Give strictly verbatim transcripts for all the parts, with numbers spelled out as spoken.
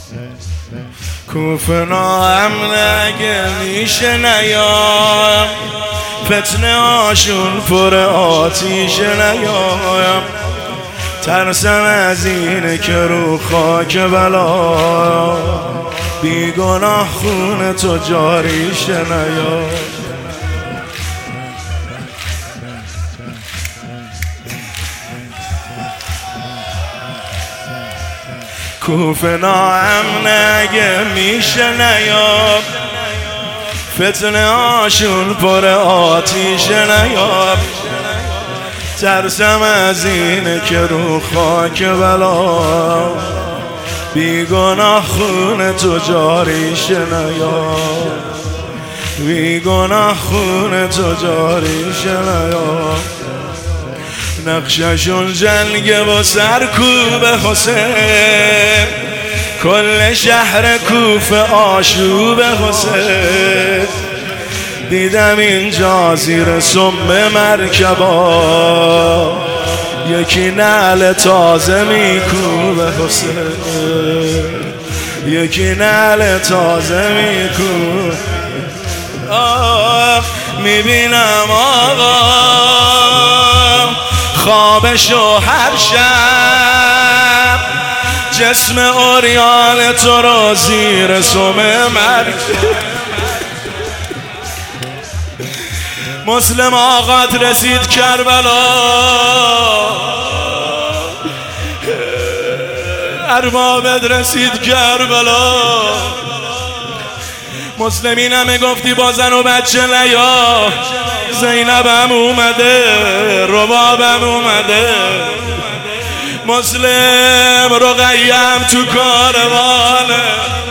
کوفه ناامن اگه میشه نیام، فتنه هاشون پر آتیش نیام. ترسم از اینه که رو خاک بلا بی گناه خون تو جاریش نیام. کوفه ناامن اگه میشه نیام، فتنه هاشون پر آتیش نیام. ترسم از اینه که رو خاک بلا بی گناه خون تو جاریش نیام، بی گناه خون تو جاریش نیام. نقششون جنگ و سرکوب حسین، کل شهر کوفه آشوب حسین. دیدم اینجا زیر سم مرکبا یکی نعل تازه میکوب حسین، یکی نعل تازه میکوب. میبینم آقا خوابشو هر شب، جسم اوریان تو رو زیر سم مرگ. مسلم آقات رسید کربلا، اربابت رسید کربلا. مسلمین همه گفتی با زن و بچه نیا، زینبم اومده ربابم اومده. مسلم رقیم تو کاروانه،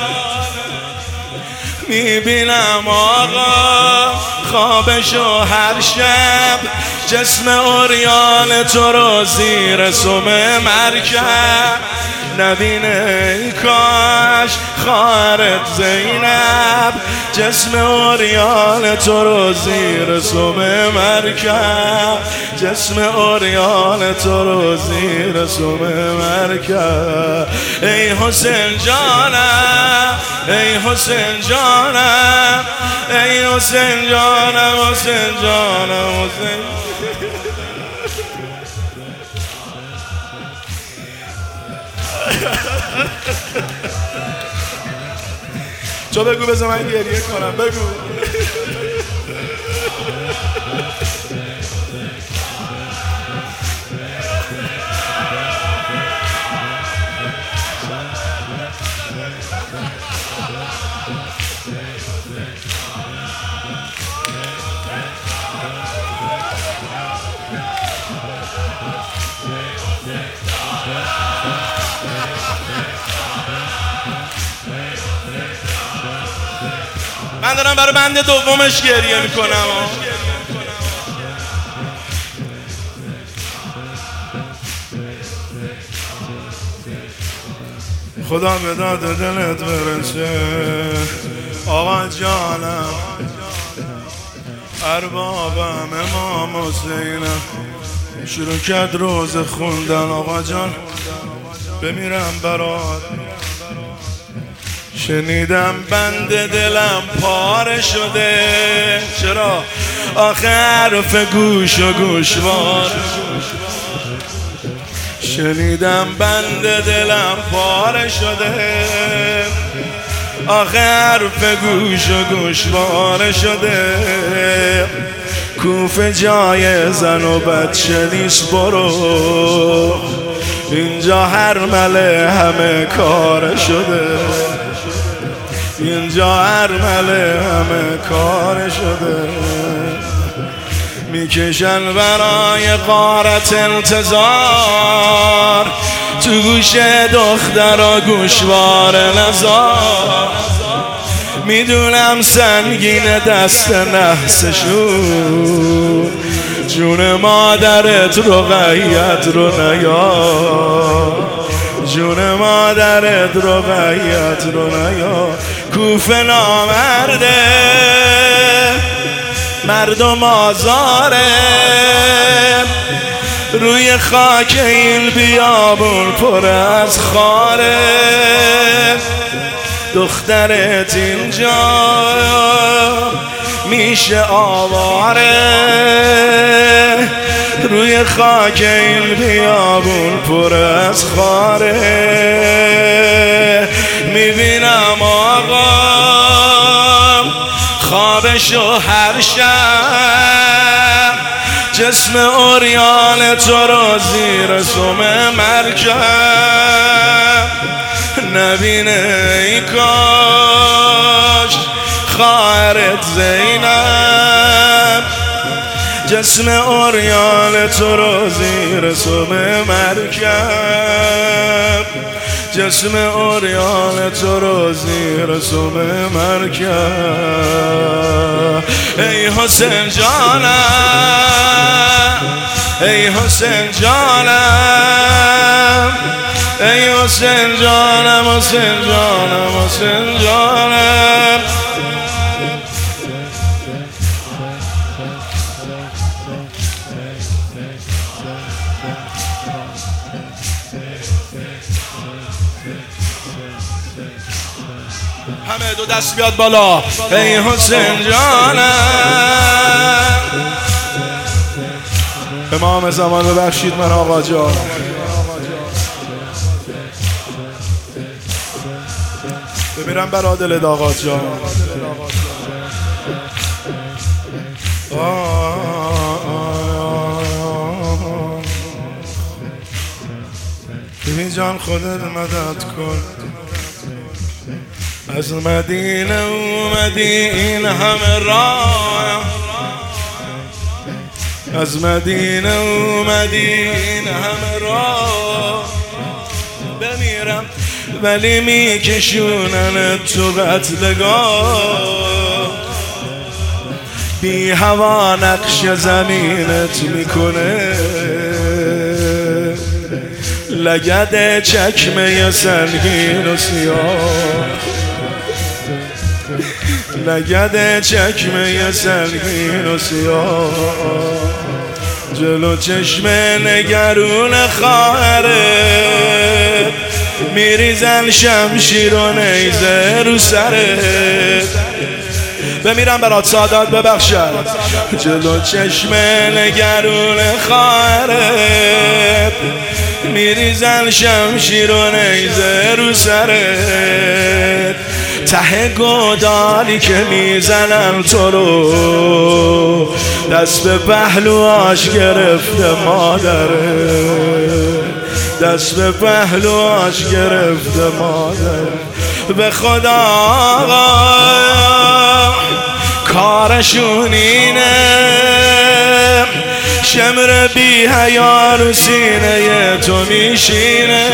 میبینم آقا خوابشو هر شب، جسم اوریان تو رو زیر سم مرکب. نبینه ای کاش خواهرت زینب، جسم اوریان تو رو زیر سم مرکب، جسم اوریان تو رو زیر سم مرکب. ای حسین جانم، ای حسین جانم، ای حسین جانم، حسین جانم، حسین. تو بگو بذار من گریه کنم، بگو. من دارم برای بند دومش گریه میکنم. خدا به داد دلت برسه آقا جانم، اربابم امام حسینم. شروع کرد روز خوندن آقا جان بمیرم برات. شنیدم بند دلم پاره شده، چرا؟ آخه حرف گوش و گوشوار. شنیدم بند دلم پاره شده، آخه حرف گوش و گوشوار شده. کوفه جای زن و بچه نیست، برو اینجا هر مله همه کار شده، اینجا هر مله همه کار شده. میکشن برای غارت انتظار، تو گوش دخترا گوشوار نزار. میدونم سنگین دست نحسشون، جون مادرت رقیت رو نیار، جون مادرت رقیت رو نیار. کوفه نامرده مردم آزاره، روی خاک این بیابون پر از خاره. دخترت اینجا میشه آواره، روی خاک این بیابون پر از خاره. میبینم آقا خوابشو هر شب، جسم اوریان تو رو زیر سم مرکب نبینه ای کاش خواهرت زینب، جسم اوریان تو رو زیر سم مرکب، جسم اوریان تو رو زیر سم مرکب. ای حسین جانم، ای حسین جانم، ای حسین جانم، حسین جانم، حسین جانم. همه دو دست بیاد بالا. ای حسین جانم. امام زمان ببخشید من آقا جان. بمیرم برا دل آقا جان. ببین جان خودت مدد کن، از مدینه اومدی این همه راه، از مدینه اومدی این همه راه. بمیرم ولی میکشونن تو قتلگاه، بی هوا نقش زمینت میکنه، لگد چکمه سنگین و سیاه، لگد چکمه سنگین و سیاه، جلو چشم نگرون خواهرت میریزن شمشیر و نیزه رو سرت. بمیرم برات سادات ببخشد. جلو چشم نگرون خواهرت میریزن شمشیر و نیزه رو سرت، ته گودالی که میزنن تو رو دست به پهلواش گرفته مادره، دست به پهلواش گرفته مادره. به خدا آقا کارشون اینه، شمر بی حیا رو سینه تو میشینه،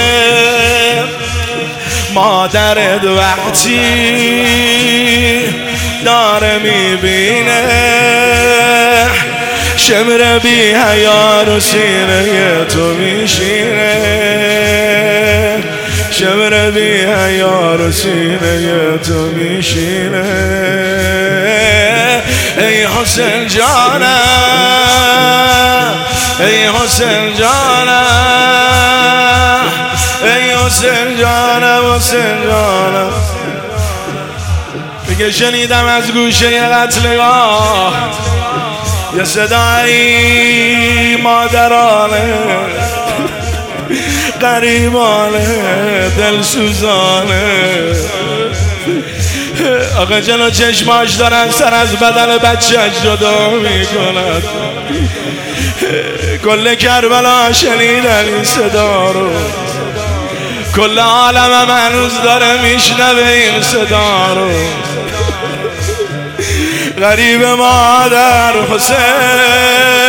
مادرت وقتی داره میبینه، شمر بی حیا رو سینه تو میشینه، شمر بی حیا رو سینه تو میشینه. ای حسین جانم، ای حسین جانم، ای حسین جانم، حسین جانم. میگه شنیدم از گوشه قتلگاه یه صدایی مادرانه غریبانه دلسوزانه، آقا جلو چشماش دارن سر از بدن بچه‌اش جدا میکنن. کل کربلا شنیدن این صدا رو، کل عالم هنوز داره میشنوه این صدا رو. غریب مادر حسین